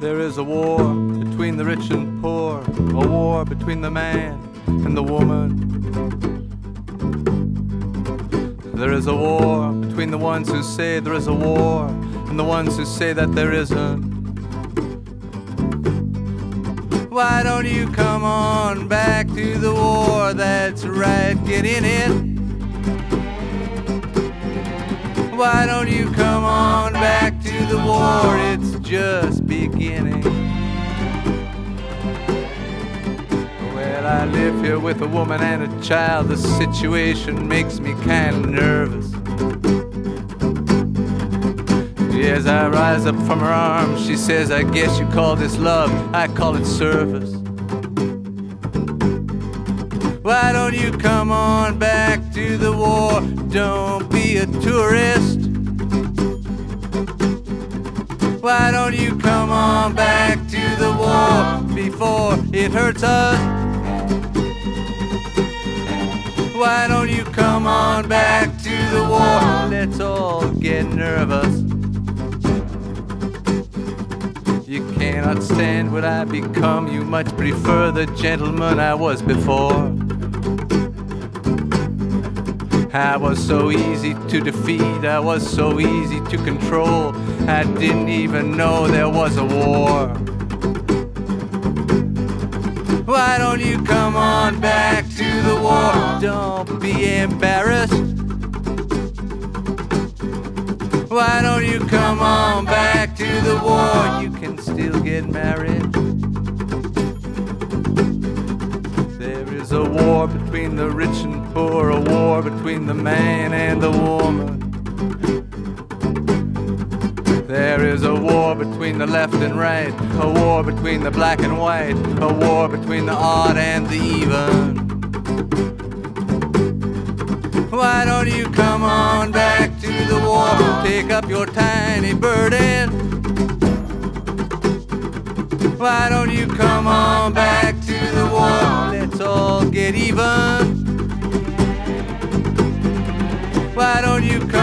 There is a war between the rich and poor, a war between the man and the woman. There is a war between the ones who say there is a war and the ones who say that there isn't. Why don't you come on back to the war? That's right, get in it. Why don't you come on back to the war? It's just beginning. Well, I live here with a woman and a child. The situation makes me kind of nervous. As I rise up from her arms, she says, I guess you call this love, I call it service. Why don't you come on back to the war? Don't be a tourist. Why don't you come on back to the war before it hurts us? Why don't you come on back to the war? Let's all get nervous. You cannot stand what I become. You much prefer the gentleman I was before. I was so easy to defeat, I was so easy to control. I didn't even know there was a war. Why don't you come on back to the war? Don't be embarrassed. Why don't you come on back to the war? You can still get married. There is a war between the rich and poor, a war between the man and the woman. There is a war between the left and right, a war between the black and white, a war between the odd and the even. Why don't you come on back to the war? Take up your tiny burden. Why don't you come on back to the war? Let's all get even. Why don't you come